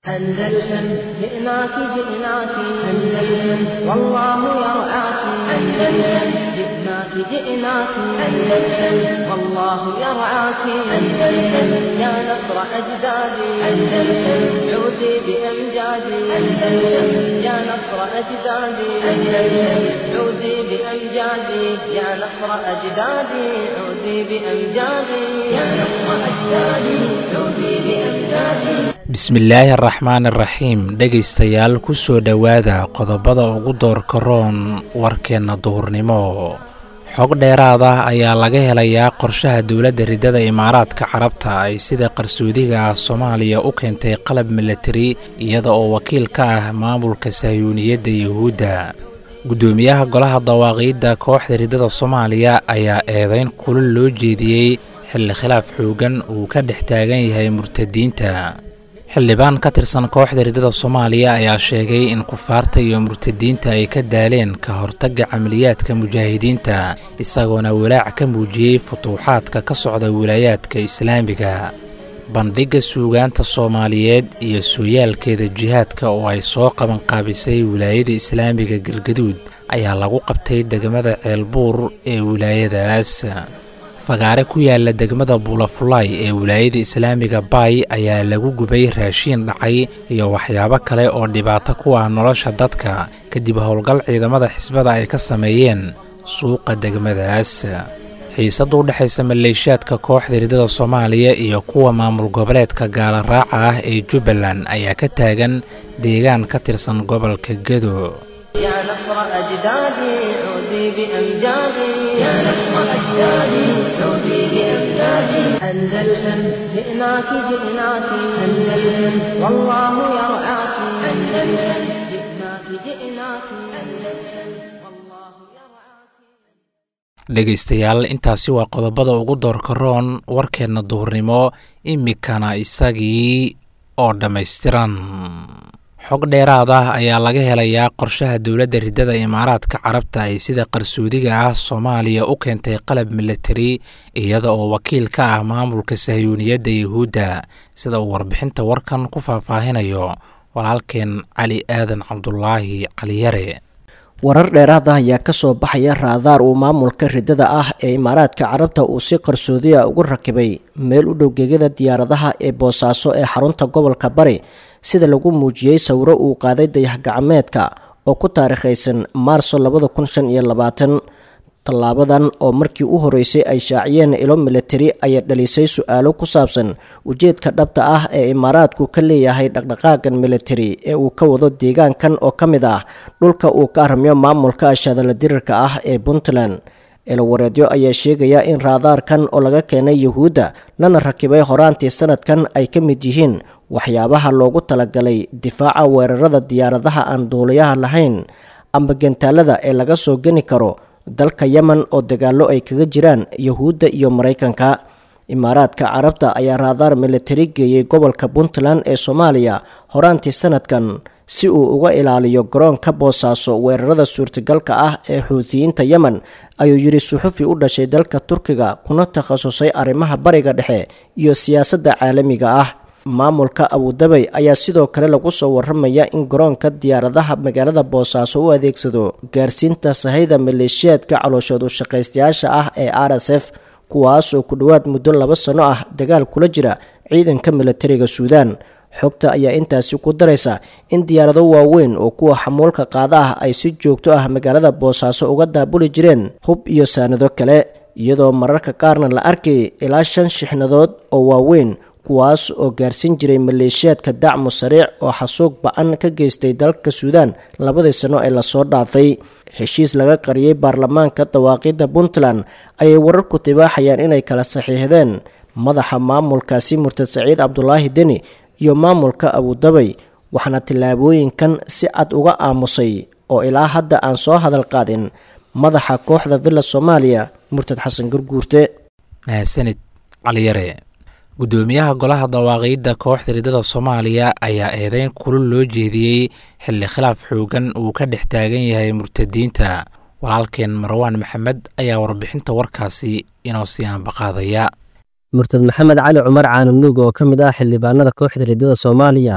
أندلسن جئناك جئناك أندلسن والله يرعاك أندلسن جئناك جئناك أندلسن والله يرعاك أندلسن يا نصر أجدادي أندلسن عودي بأمجادي أندلسن يا نصر أجدادي أندلسن عودي بأمجادي يا نصر أجدادي عودي بأمجادي يا نصر أجدادي عودي بأمجادي. bismillaahi araxmaan iraxiim dhegaystayaal ku soo dhowaada qodobada ugu doorka roon warkeenna duhurnimo. xog dheeraad ah ayaa laga helayaa qorshaha dowladda ridada imaaraadka carabta ay sida qarsoodiga ah Soomaaliya u keentay qalab military iyada oo wakiil ka ah maamulka sahyuuniyadda Yahuudda. gudoomiyaha golaha dawaaqiidda kooxda ridada Soomaaliya ayaa eedayn kulul loo jeediyey xilli khilaaf xoogan uu ka dhex taagan yahay murtadiinta. xildhibaan ka tirsan kooxda ridada Soomaaliya ayaa sheegay in kufaarta iyo murtadiinta ay ka daaleen ka hortagga camaliyaadka mujaahidiinta isagoona walaac ka muujiyey futuuxaadka ka socda wilaayaadka islaamiga. bandhigga suugaanta Soomaaliyeed iyo sooyaalkeeda jihaadka oo ay soo qaban qaabisay wilaayada islaamiga Galgaduud ayaa lagu qabtay degmada Ceelbuur ee wilaayadaas. fagaare ku yaala degmada Buulafulay ee wilaayada islaamiga Bay ayaa lagu gubay raashin dhacay iyo waxyaabo kale oo dhibaato ku ah nolosha dadka kadib howlgal ciidamada xisbada ay ka sameeyeen suuqa degmadaas. xiisad u dhaxaysa maleeshiyaadka kooxda ridada Soomaaliya iyo kuwa maamul goboleedka gaala raaca ah ee Jubbaland ayaa ka taagan deegaan ka tirsan gobolka Gedo. يا نصر أجدادي عودي بأمجادي يا نصر أجدادي عودي بأمجادي أندلسن جئناك جئناك أندلسن والله يرعاك أندلسن جئناك جئناك أندلسن والله يرعاك. dhegaystayaal intaasi waa qodobada ugu doorka roon warkeenna duhurnimo imikana isagii oo dhammaystiran. xog dheeraad ah ayaa laga helayaa qorshaha dowladda ridada imaaraadka carabta ay sida qarsoodiga ah Soomaaliya u keentay qalab military iyada oo wakiil ka ah maamulka sahyuuniyadda Yahuudda sida uu warbixinta warkan ku faahfaahinayo walaalkeen Cali Aadan Cabdullaahi Cali Yare. warar dheeraad ah ayaa ka soo baxaya raadaar uu maamulka ridada ah ee imaaraadka carabta uu si qarsoodi ah ugu rakibay meel u dhow gegada diyaaradaha ee Boosaaso ee xarunta gobolka Bari sida lagu muujiyay sawiro uu qaaday dayax-gacmeedka oo ku taariikhaysan Maarso 2025. tallaabadan oo markii u horeysay ay shaaciyeen ilo military ayaa dhalisay su'aalo ku saabsan ujeedka dhabta ah ee imaaraadku ka leeyahay dhaqdhaqaagan military ee uu ka wado deegaankan oo ka mid ah dhulka uu ka armiyo maamulka ashadala dirirka ah ee Puntland. eelawareedyo ayaa sheegaya in raadaarkan oo laga keenay Yahuudda lana rakibay horaantii sanadkan ay ka mid yihiin waxyaabaha loogu talagalay difaaca weerarada diyaaradaha aan duuliyaha lahayn ama gantaalada ee laga soo geni karo dalka Yemen oo dagaallo ay kaga jiraan Yahuudda iyo Mareykanka. imaaraadka carabta ayaa raadaar military geeyay gobolka Puntland ee Soomaaliya horaantii sanadkan si uu uga ilaaliyo garoonka Boosaaso weerarada suurtagalka ah ee Xuutiyiinta Yemen, ayuu yiri suxufi u dhashay dalka Turkiga kuna takhasusay arrimaha bariga dhexe iyo siyaasadda caalamiga ah. maamulka Abu Dhabi ayaa sidoo kale lagu soo waramaya in garoonka diyaaradaha magaalada Boosaaso u adeegsado gaarsiinta sahayda maleeshiyaadka calooshoodu shaqaystayaasha ah ee RSF kuwaas oo ku dhawaad muddo 2 sano ah dagaal kula jira ciidanka militariga Suudaan. xogta ayaa intaasi ku daraysa in diyaarado waaweyn oo kuwa xamuulka qaada ah ay si joogto ah magaalada Boosaaso uga daabuli jireen hub iyo saanado kale iyadoo mararka qaarna la arkay ilaa 5 shixnadood oo waaweyn kuwaas oo gaarsiin jiray maleeshiyaadka dacmo sariic oo xasuuq ba'an ka geystay dalka Suudaan 2 sano ee la soo dhaafay. heshiis laga qariyay baarlamaanka dawaaqiidda Puntland ayay wararku tibaaxayaan inay kala saxiixdeen madaxa maamulkaasi Murtad Saciid Cabdullaahi Deni iyo maamulka Abu Dhabi, waxaana tillaabooyinkan si cad uga aamusay oo ilaa hadda aan soo hadal qaadin madaxa kooxda Villa Soomaaliya Murtad Xasan Gurguurte. mahadsanid Cali Yare. gudoomiyaha golaha dawaaqiidda kooxda ridada Soomaaliya ayaa eedayn kulul loo jeediyey xilli khilaaf xoogan uu ka dhex taagan yahay murtadiinta. walaalkeen Marwaan Maxamed ayaa warbixinta warkaasi inoo sii aanbaqaadaya. murtad maxamed cali cumar caananuug oo ka mid ah xildhibaanada kooxda ridada Soomaaliya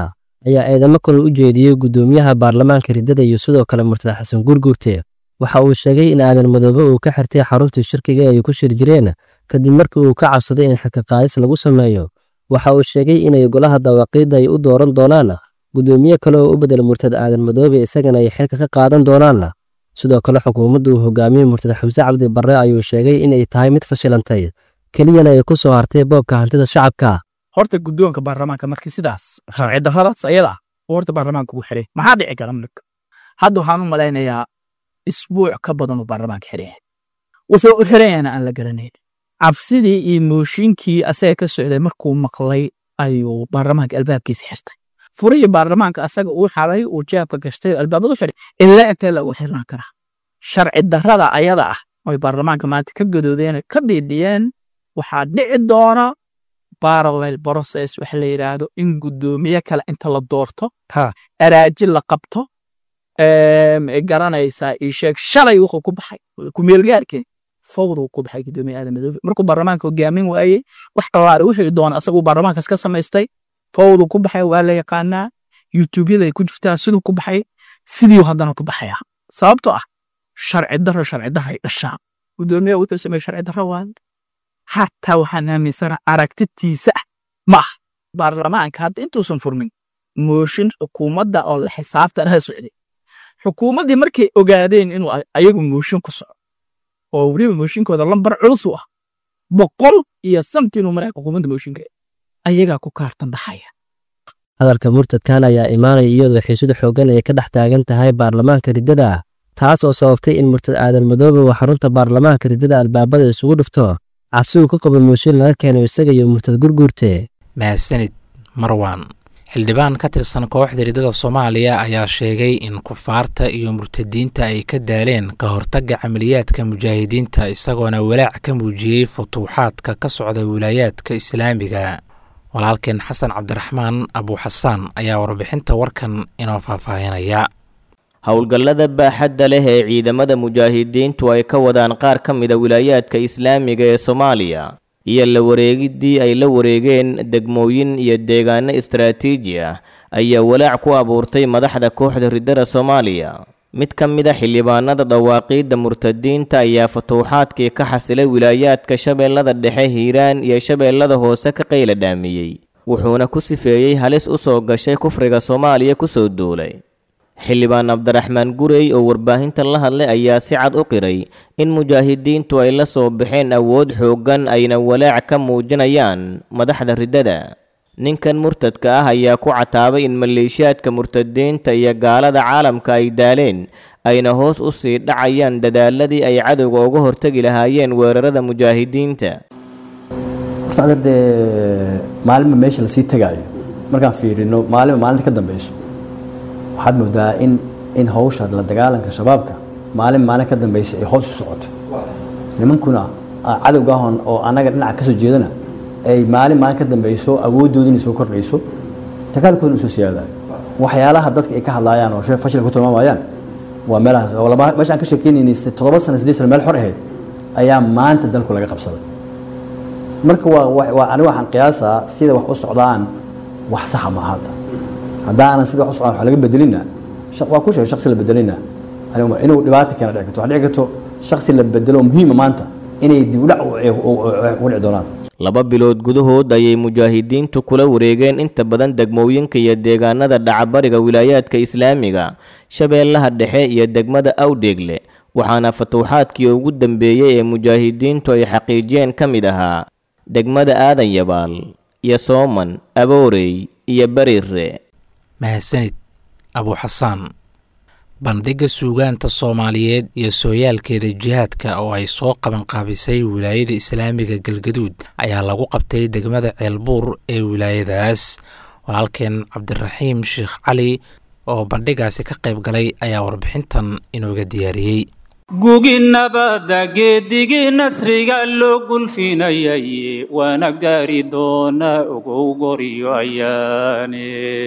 ayaa eedamo kale u jeediyey guddoomiyaha baarlamaanka riddada iyo sidoo kale murtada xasan gurguurte. waxa uu sheegay in aadan madoobe uu ka xirtay xaruntii shirkiga ay ku shir jireen kadib markii uu ka cabsaday in xilka qaadis lagu sameeyo. waxa uu sheegay inay golaha dawaaqiidda ay u dooran doonaan guddoomiye kale oo u bedel murtada aadan madoobe isagana ay xilka ka qaadan doonaan. sidoo kale xukuumaddu uu hogaamiyey murtada xamse cabdi barre ayuu sheegay inay tahay mid fashilantay keliyana ay ku soo hartay boobka hantida shacabka. horta guddoonka baarlamaanka markii sidaas sharci darradaas ayada horta baarlamaanka ugu xiray maxaa dhici kara marka hadda waxaan u malaynayaa isbuuc ka badan oo baarlamaanka xiray wuxuu u xirayana aan la garanayn cabsidii iyo mooshinkii asaga ka socday markuu maqlay ayuu baarlamaanka albaabkiisa xirtay furihii baarlamaanka asaga uu xaray uu jeebka gashtay albaabadu xiray ilaa intee lagu xirnaan karaa sharci darrada ayada ah oo baarlamaanka maanta ka gadoodeen ka dhiidhiyeen waxaa dhici doona parallel process waxa la yiraahdo in guddoomiye kale inta la doorto araaji la qabto garanaysaa ii sheeg shalay wuxuu ku baxay ku meelgaarkeen fawdu ku baxay guddoomiye aadan madoobe markuu baarlamaanka hogaamin waayey wax qawaari wixii doona asagu baarlamaankaas ka samaystay fawdu ku baxay waa la yaqaanaa youtube-yada ay ku jirtaa siduu ku baxay sidii haddana ku baxaya sababtoo ah sharci darro ay dhashaa guddoomiye wuxuu sameeyey sharci darro waa hatta waxaan aaminsana aragtitiisa ma ah baarlamaanka hadda intuusan furmin mooshin xukuumadda oo la xisaabtanaha socday xukuumaddii markay ogaadeen inuu ayagu mooshin ku soco oo weliba mooshinkooda lambar culus u ah 100 inuu maray xukuumadda mooshinka ayagaa ku kaartan dhaxaya. hadalka murtadkan ayaa imaanaya iyadoo xiisada xooggan ay ka dhex taagan tahay baarlamaanka riddada taas oo sababtay in murtad aadan madoobe uu xarunta baarlamaanka riddada albaabada isugu dhufto cabsi uu ka qabo mooshin laga keeno isaga iyo murtad gurguurte. mahadsanid marwaan. xildhibaan ka tirsan kooxda riddada Soomaaliya ayaa sheegay in kufaarta iyo murtadiinta ay ka daaleen ka hortagga camaliyaadka mujaahidiinta isagoona walaac ka muujiyey futuuxaadka ka socda wilaayaadka islaamiga. walaalkeen xasan cabdiraxmaan abu xasaan ayaa warbixinta warkan inoo faahfaahinaya. howlgallada baaxadda leh ee ciidamada mujaahidiintu ay ka wadaan qaar ka mida wilaayaadka islaamiga ee Soomaaliya iyo la wareegidii ay la wareegeen degmooyin iyo deegaano istiraatiiji ah ayaa walaac ku abuurtay madaxda kooxda riddada Soomaaliya. mid ka mid ah xildhibaanada dawaaqiidda murtadiinta ayaa futuuxaadkii ka xasilay wilaayaadka Shabeellada Dhexe, Hiiraan iyo Shabeellada Hoose ka qayla dhaamiyey wuxuuna ku sifeeyey halis u soo gashay kufriga Soomaaliya ku soo duulay. xildhibaan Cabdiraxmaan Gurey oo warbaahinta la hadlay ayaa si cad u qiray in mujaahidiintu ay la soo baxeen awood xooggan ayna walaac ka muujinayaan madaxda riddada. ninkan murtadka ah ayaa ku cataabay in maleeshiyaadka murtadiinta iyo gaalada caalamka ay daaleen ayna hoos u sii dhacayaan dadaaladii ay cadowga uga hortagi lahaayeen weerarada mujaahidiinta. horta adeerde maalinba meesha la sii tagaayo markaan fiirino maalinta ka dambayso waxaad moodaa in hawsha la dagaalanka shabaabka maalin ka dambaysa ay hoos u socoto. nimankuna cadowga ahon oo anaga dhinaca ka soo jeedana ay maalin ka dambayso awooddoodina soo kordhayso dagaalkooduna soo siyaadayo. waxyaalaha dadka ay ka hadlaayaan oo fashil ku tilmaamayaan waa meelahaas oo meeshaan ka sheekeynayay 7 sano 8 sano meel xor ahayd ayaa maanta dalku laga qabsaday. marka waa aniga waxaan qiyaasaa sida wax u socdaan wax sax ma aha. haddaanan sida wax u socdaan wax laga bedelina waa ku sheegay shakhsi la bedelina inuu dhibaato keena dhici karto wax dhici karto shakhsi la bedelo muhiim maanta inay dib u dhac u dhici doonaan. 2 bilood gudahood ayay mujaahidiintu kula wareegeen inta badan degmooyinka iyo deegaanada dhacbariga wilaayaadka islaamiga Shabeellaha Dhexe iyo degmada Awdheegle waxaana futuuxaadkii ugu dambeeyay ee mujaahidiintu ay xaqiijiyeen ka mid ahaa degmada Aadan Yabaal iyo Sooman, Aboorey iyo Bariire. mahadsanid abu xasaan. bandhigga suugaanta Soomaaliyeed iyo sooyaalkeeda jihaadka oo ay soo qaban qaabisay wilaayada islaamiga Galgaduud ayaa lagu qabtay degmada Ceelbuur ee wilaayadaas. walaalkeen Cabdiraxiim Sheekh Cali oo bandhigaasi ka qayb galay ayaa warbixintan inooga diyaariyey. gugi nabada geedigii nasriga loo gulfinayay waana gaari doona ugu goriyo ayaane.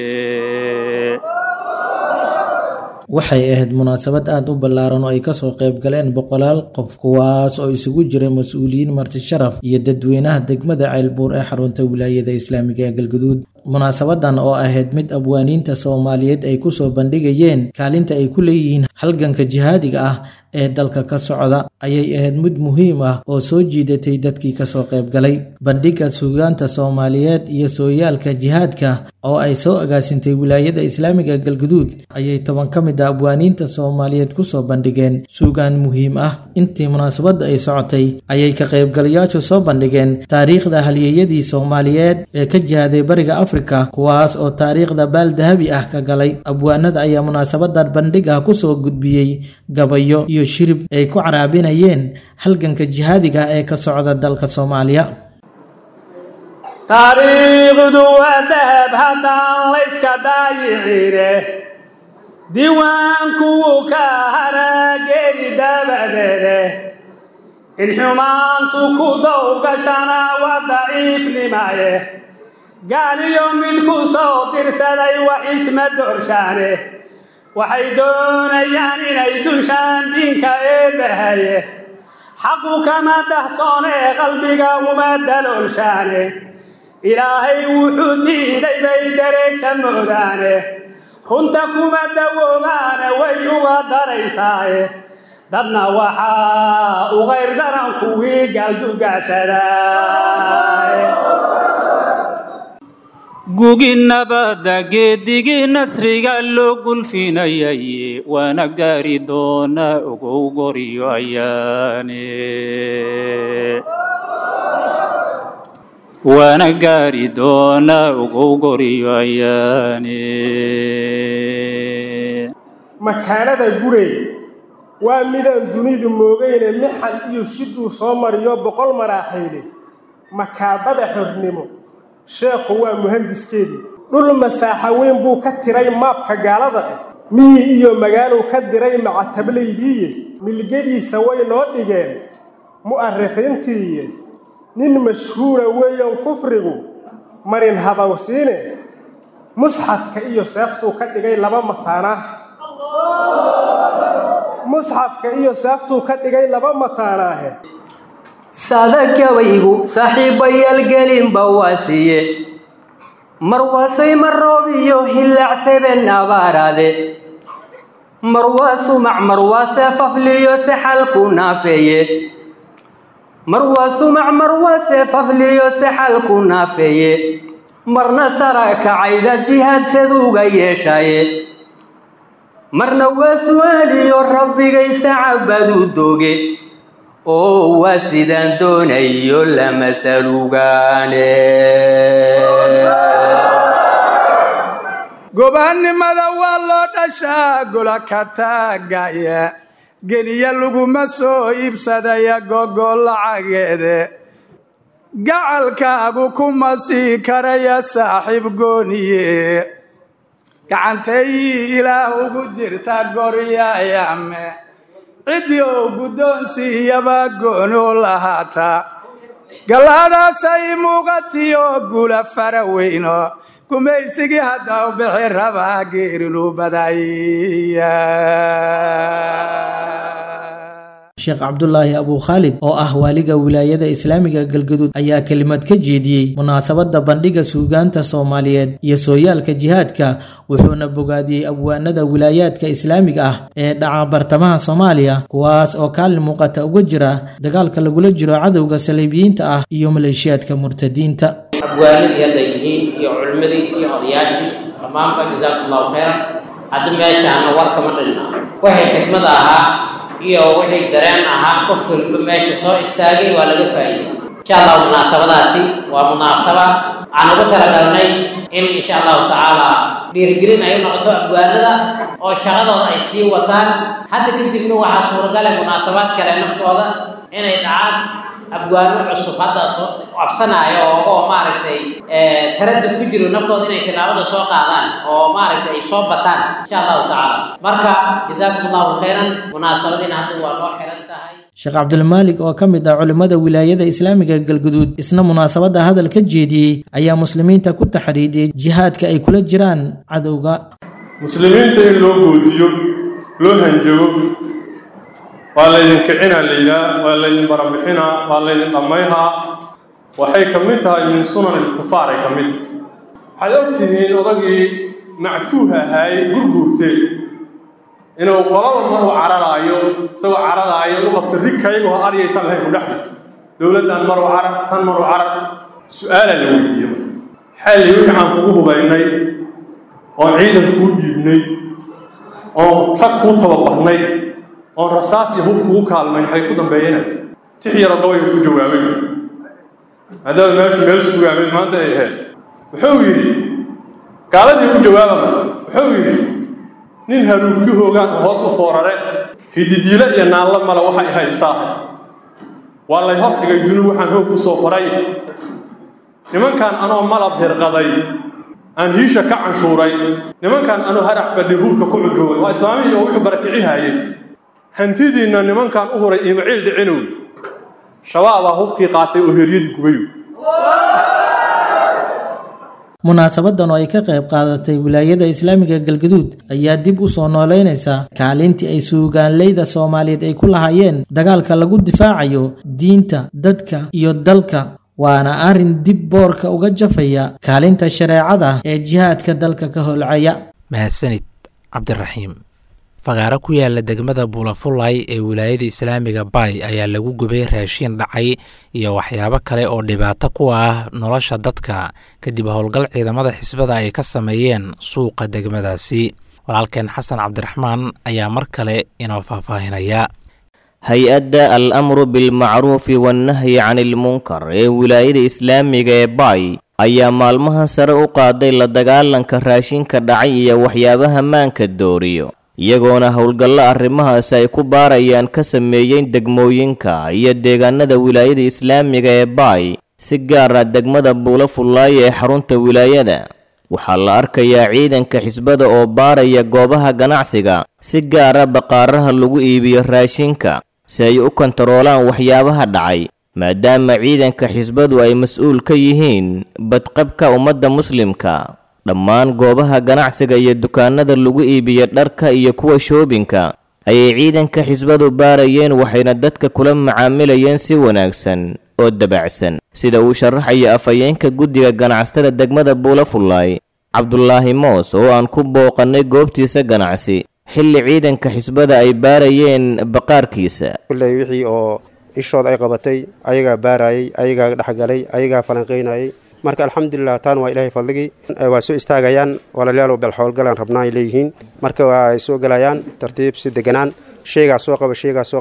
waxay ahayd munaasabad aad u ballaaran oo ay ka soo qayb galeen 100 qof kuwaas oo isugu jira mas'uuliyiin marti sharaf iyo dadweynaha degmada Ceelbuur ee xarunta wilaayada islaamiga ee Galgaduud. munaasabadan oo ahayd mid abwaaniinta Soomaaliyeed ay ku soo bandhigayeen kaalinta ay ku leeyihiin halganka jihaadiga ah ee dalka ka socda ayay ahayd mid muhiim ah oo soo jiidatay dadkii ka soo qayb galay bandhigga suugaanta Soomaaliyeed iyo sooyaalka jihaadka oo ay soo agaasintay wilaayada Islaamiga Galgaduud ayay 10 ka mid ah abwaaniinta Soomaaliyeed ku soo bandhigeen suugaan muhiim ah intii munaasabada ay socotay ayay ka qaybgalayaashu soo bandhigeen taariikhda halyeeyadii Soomaaliyeed ee ka jihaaday bariga Afrika kuwaas oo taariikhda baal dahabi ah ka galay abwaanada ayaa munaasabadan bandhigga ku soo gudbiyay gabayo iyo shirib ay ku caraabinayeen halganka jihaadiga ee ka socda dalka Soomaaliya taariikhdu waa dahab haddaan la iska daayicine diiwaanku ka harageeri dabadeede in xumaantu ku dowgashana waa daciifnimaye gaaliyo mid ku soo dirsaday wax isma doorshaane waxay doonayaan inay dulshaan diinka eebbahaye xaqu kama dahsoone qalbiga uma daloolshaane ilaahay wuxuu diiday bay dareeja moodaane runta kuma dawoobaane way uga daraysaaye dadna waxaa u qayr daran kuwii gaaldugaashadaay gugi nabadda geedigii nasriga loo gulfinayay waana gaari doona ogow goriyo ayaane waana gaari doona ogow goriyo ayaane makaalada gurey waa midaan dunidu moogayne mixal iyo shiduu soo mariyo 100 maraaxayle makaabada xornimo sheekhu waa muhandiskeedii dhul masaaxa weyn buu ka tiray maabka gaalada ah miyi iyo magaalo ka diray macatablaydiiye milgadiisa way noo dhigeen mu'arikhiintii nin mashhuura weeyaan kufrigu marin habawsiine musxafka iyo seeftu ka dhigay 2 mataana musxafka iyo seeftu ka dhigay 2 mataanaahe sadakawaygu saaxiibayal gelin bawaasiye marwaasay maroob iyo hilaacsaben abaarade marwaasu macmarwaase fafliyo saxal ku naafeeye marwaasu macmarwaase fafliyo saxal ku naafeeye marna sara kacayda jihaad saduuga yeeshaye marna waa su'aaliyo rabbigay sacabadu dooge oo waa sidaan doonayo lama salugaane gobaannimada waa loo dhashaa gola ka taagaya geliya laguma soo iibsadaya gogol lacageede gacalkaagu kuma sii karaya saaxiib gooniye gacantay ilaah ugu jirta goryayame ciddii oo guddoonsiiyaba gooni u lahaata galladaasay muuqatiyo gula fara weyno gumaysigii hadda u bixi rabaa geerilu badaya Sheekh Cabdullaahi Abu Khalid oo ah waaliga wilaayada Islaamiga Galgaduud ayaa kelimad ka jeediyay munaasabada bandhiga suugaanta Soomaaliyeed iyo sooyaalka jihaadka wuxuuna bogaadiyay abwaanada wilaayaadka Islaamiga ah ee dhaca bartamaha Soomaaliya kuwaas oo kaalin muuqata uga jira dagaalka lagula jiro cadawga Saleebiyiinta ah iyo maleeshiyaadka murtadiinta abwaanadii hadda yihiin iyo culimadii iyo odayaashii dhammaanba jazaakumullahu khayran hadda meeshaana warkama dhinna waxay xikmad ahaa iyo wixii dareen ahaa qof walba meesha soo istaagay waa laga faa'iiday insha Allah munaasabadaasi waa munaasaba aan ugu talagalnay in insha Allah taala dhiirigelin ay noqoto abwaanada oo shaqadooda ay sii wataan hadda kadibna waxaa suuragal ah munaasabaad kale naftooda inay dhacaan abwaano cusub hadda soo afsanaayo oo maaragtay taraddud ku jiro naftooda inay tilaabada soo qaadaan oo maaragtay ay soo bataan insha Allah taala marka jazaakumullahu khayran munaasabadina hadda waa loo xiran tahay Sheekh Abdul Malik oo kamid ah culimada wilaayada Islaamiga Galgaduud isna munaasabada hadal ka jeediyay ayaa muslimiinta ku taxriidiyay jihaadka ay kula jiraan cadawga muslimiinta in loo goodiyo loo hanjago waa la idin kicina leeyahay waa la idin barabixina waa la idin dhamayha waxay kamid tahay min sunan al-kufaar kamid waxaad ogtihiin odagii mactuuha ahaay gurguurte inuu qolada maruu cararaayo isagoo cararaayo u qabto rigkaygu ha aryaysan lahayn ku dhex jirto dowladdan maruu carar tan maruu carar su-aalaa la weydiiye maxaa layii waxaan kugu hubaynay oon ciidan kuu dhiibnay oon rag kuu tababarnay oon rasaas iyo hub kugu kaalmay maxay ku dambeeyeen tix yaro gabayga ku jawaabay maadaama meeshu meel sugaamay maanta ay ahayd wuxuu yidhi gaaladii u jawaabama wuxuu yidhi nin haruurki hoogaan hoos u foorare hididiile iyo naanla male waxay haystaa waa lay hor dhigay dunub waxaan hoog ku soo faray nimankan anoo malab hirqaday aan hiisha ka canshuuray nimankan anoo harac fadhi huurka ku cujoogay waa islaamihii oo wuxuu barakicihaayey hantidiinna nimankan u huray imaciil dhicinow shabaabaa hubkii qaatay oo heryadii gubayu munaasabadan oo ay ka qayb qaadatay wilaayada islaamiga galgaduud ayaa dib u soo nooleynaysa kaalintii ay suugaanleyda Soomaaliyeed ay ku lahaayeen dagaalka lagu difaacayo diinta, dadka iyo dalka, waana arrin dib boorka uga jafaya kaalinta shareecada ee jihaadka dalka ka holcaya. mahadsanid cabdiraxiim. fagaaro ku yaala degmada Buulafulay ee wilaayada islaamiga Bay ayaa lagu gubay raashin dhacay iyo waxyaabo kale oo dhibaato ku ah nolosha dadka kadib howlgal ciidamada xisbada ay ka sameeyeen suuqa degmadaasi. walaalkeen xasan cabdiraxmaan ayaa mar kale inoo faahfaahinaya. hay-adda al-amru bilmacruufi wannahyi canil munkar ee wilaayada islaamiga ee Bay ayaa maalmaha sare u qaaday la dagaalanka raashinka dhacay iyo waxyaabaha maanka dooriyo, iyagoona howlgallo arrimahaas ay ku baarayaan ka sameeyeen degmooyinka iyo deegaanada wilaayada islaamiga ee Bay, si gaar ah degmada Buulafulay ee xarunta wilaayada. waxaa la arkayaa ciidanka xisbada oo baaraya goobaha ganacsiga, si gaar ah baqaaraha lagu iibiyo raashinka, si ay u kontaroolaan waxyaabaha dhacay, maadaama ciidanka xisbadu ay mas-uul ka yihiin badqabka ummadda muslimka. dhammaan goobaha ganacsiga iyo dukaanada lagu iibiyo dharka iyo kuwa shoobinka ayay ciidanka xisbadu baarayeen, waxayna dadka kula macaamilayeen si wanaagsan oo dabacsan, sida uu sharaxaya afhayeenka guddiga ganacsatada degmada Buulafulay Cabdulaahi Moos oo aan ku booqannay goobtiisa ganacsi xilli ciidanka xisbada ay baarayeen baqaarkiisa. kulley wixii oo ishooda ay qabatay ayagaa baarayay, ayagaa dhexgalay, ayagaa falanqaynayay. marka alxamdulilah taan waa ilaahay fadligii. waa soo istaagayaan walaalayaal bal howlgalaan rabnaa ay leeyihiin, marka waa ay soo galayaan tartiib si deganaan, sheegaa soo qaba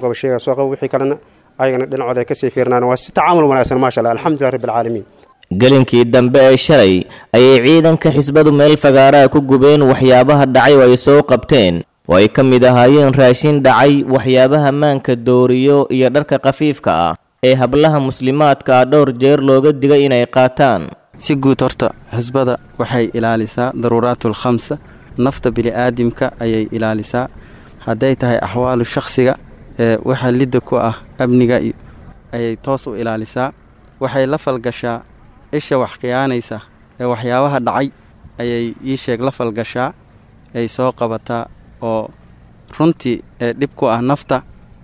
wixii kalena ayagana dhinacooda ay kasii fiirnaan. waa si tacaamul wanaagsan maasha allah, alxamdulilah rabbil caalamiin. gelinkii dambe ee shalay ayay ciidanka xisbadu meel fagaaraha ku gubeen waxyaabaha dhacay oo ay soo qabteen, oo ay ka mid ahaayeen raashin dhacay, waxyaabaha maanka dooriyo iyo dharka khafiifka ah ee hablaha muslimaadka ah dhowr jeer looga digay inay qaataan. si guud horta xisbada waxay ilaalisaa daruuraatul khamsa, nafta bini'aadamka ayay ilaalisaa. hadday tahay axwaalu shakhsiga waxa lidda ku ah amniga ayay toos u ilaalisaa. waxay la falgashaa isha wax khiyaanaysa ee waxyaabaha dhacay ayay ii sheeg la falgashaa, ay soo qabataa oo runtii dhib ku ah nafta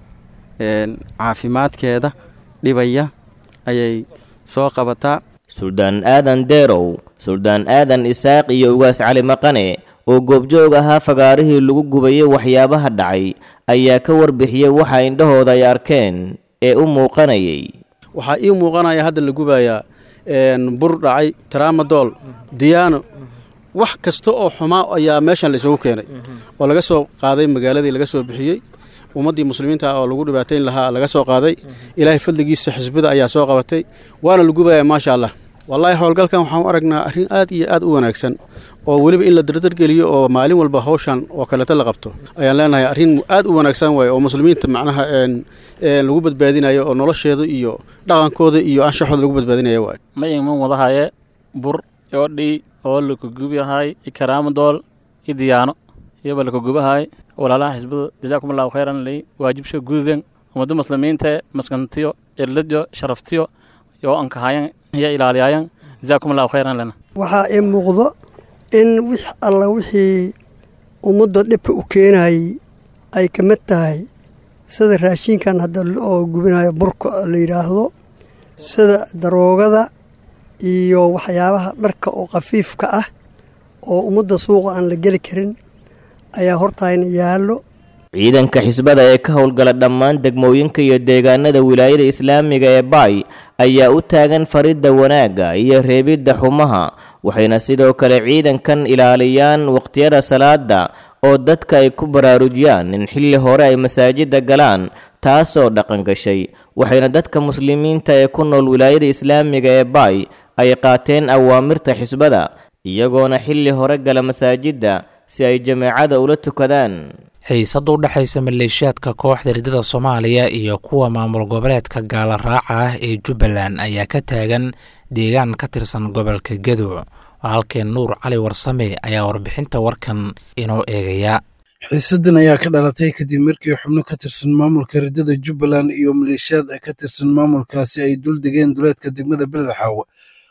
caafimaadkeeda dhibaya ayay soo qabataa. suldaan aadan deerow, suldaan aadan isaaq iyo ugaas cali maqane oo goobjoog ahaa fagaarihii lagu gubayay waxyaabaha dhacay ayaa ka warbixiyey waxa indhahooda ay arkeen ee u muuqanayay. waxaa ii muuqanaya hadda la gubayaa bur dhacay, tramadol, diyaano, wax kasta oo xumaa ayaa meeshan la isugu keenay oo laga soo qaaday magaaladii, laga soo bixiyey ummaddii muslimiinta oo lagu dhibaatayn lahaa laga soo qaaday. ilaahay fadligiisa xisbada ayaa soo qabatay, waana la gubayaa maasha allah. wallaahi howlgalkan waxaan u aragnaa arrin aad iyo aad u wanaagsan oo weliba in la dardargeliyo oo maalin walba hawshan oo kaleeto la qabto ayaan leenahay. arrin aad u wanaagsan waaye oo muslimiinta macnaha lagu badbaadinayo oo nolosheeda iyo dhaqankooda iyo anshaxooda lagu badbaadinayo waaye. mayiman wadahaye bur yoodhii oo lakugubahay ikaraamadol idiyaano iyaba lakugubahay. walaalaha xisbada jazaakumullahu khayran lay waajibsha gudan ummadda muslimiinta maskantiyo cirladyo sharaftiyo yoo ankahayan iyo ilaaliyayan jazaakumullahu khayran lana. waxaa ii muuqdo in wix alla wixii ummadda dhibka u keenayay ay ka mid tahay sida raashinkan hadda oo gubinayo burka la yidhaahdo, sida daroogada iyo waxyaabaha dharka oo khafiifka ah oo ummadda suuqa aan la geli karin ayaa hortaayna yaallo. ciidanka xisbada ee ka howlgala dhammaan degmooyinka iyo deegaanada wilaayada islaamiga ee Baay ayaa u taagan faridda wanaagga iyo reebidda xumaha, waxayna sidoo kale ciidankan ilaaliyaan waqtiyada salaada oo dadka ay ku baraarujiyaan in xilli hore ay masaajida galaan, taasoo dhaqan gashay. waxayna dadka muslimiinta ee ku nool wilaayada islaamiga ee Baay ay qaateen awaamirta xisbada, iyagoona xilli hore gala masaajida si ay jamaacada ula tukadaan. xiisada u dhaxaysa maleeshiyaadka kooxda ridada Soomaaliya iyo kuwa maamul goboleedka gaala raaca ah ee Jubbaland ayaa ka taagan deegaan ka tirsan gobolka Gedo. Halkeen Nuur Cali Warsame ayaa warbixinta warkan inoo eegaya. xiisadan ayaa ka dhalatay kadib markii xubno ka tirsan maamulka ridada Jubbaland iyo maleeshiyaad ka tirsan maamulkaasi ay dul degeen duleedka degmada Beledxaawo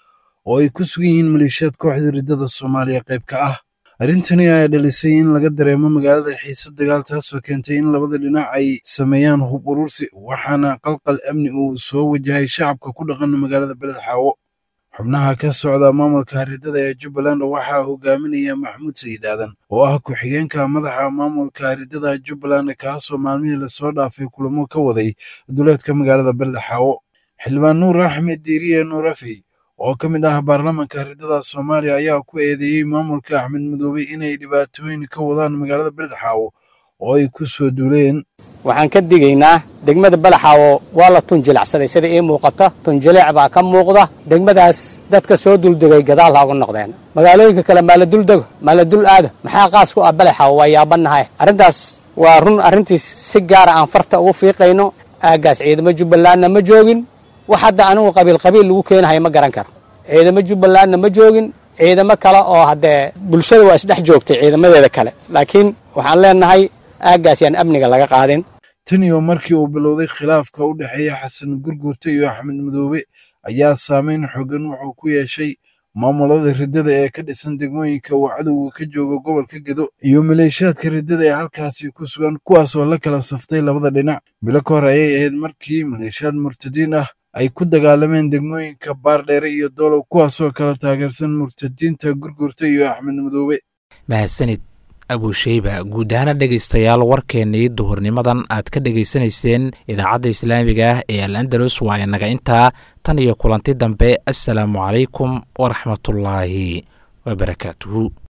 oo ay ku sugan yihiin maleeshiyaad kooxda ridada Soomaaliya qayb ka ah. arrintani ayaa dhalisay in laga dareemo magaalada xiisad dagaal, taasoo keentay in labada dhinac ay sameeyaan hub urursi, waxaana qalqal amni uu soo wajahay shacabka ku dhaqan magaalada Beledxaawo. xubnaha ka socda maamulka ridada ee Jubbaland waxaa hogaaminaya Maxamuud Sayid Aadan oo ah ku-xigeenka madaxa maamulka ridada Jubbaland, kaasoo maalmihii lasoo dhaafay kulamo ka waday duleedka magaalada Beledxaawo. xildhibaan Nuur Axmed Diiriye Nuurafey oo ka mid ah baarlamaanka ridada Soomaaliya ayaa ku eedeeyay maamulka Axmed Madoobe inay dhibaatooyin ka wadaan magaalada Beledxaawo oo ay ku soo duuleen. waxaan ka digaynaa degmada Beledxaawo waa la tunjilacsaday sida ii muuqata, tunjileec baa ka muuqda. degmadaas dadka soo duldegay gadaal ha uga noqdeen. magaalooyinka kale maa la duldego, maa la dul aado, maxaa qaas ku ah Beledxaawo? waa yaabanahay. arrintaas waa run, arrintiis si gaara aan farta ugu fiiqayno. aagaas ciidamo Jubbalandna ma joogin, wax hadda anigu qabiil lagu keenahay ma garan karo. ciidamo Jubbalandna ma joogin, ciidamo kale oo haddee bulshada waa isdhex joogtay ciidamadeeda kale, laakiin waxaan leenahay aagaas yaan amniga laga qaadin. tan iyo markii uu bilowday khilaafka u dhexeeya Xasan Gurgurta iyo Axmed Madoobe ayaa saameyn xooggan wuxuu ku yeeshay maamulada ridada ee ka dhisan degmooyinka uu cadowga ka joogo gobolka Gedo iyo maleeshiyaadka ridada ee halkaasi ku sugan, kuwaasoo la kala saftay labada dhinac. bilo ka hor ayay ahayd markii maleeshiyaad murtadiin ah ay ku dagaalameen degmooyinka Baardheere iyo Doolow, kuwaasoo kala taageersan murtadiinta Gurgurta iyo Axmed Madoobe. mahadsanid Abushayba. guud ahaan dhegaystayaal warkeennii duhurnimadan aad ka dhegaysanayseen idaacadda islaamiga ah ee Al-Andalus waa inaga intaa. tan iyo kulanti dambe, assalaamu calaykum waraxmatullaahi wabarakaatuhu.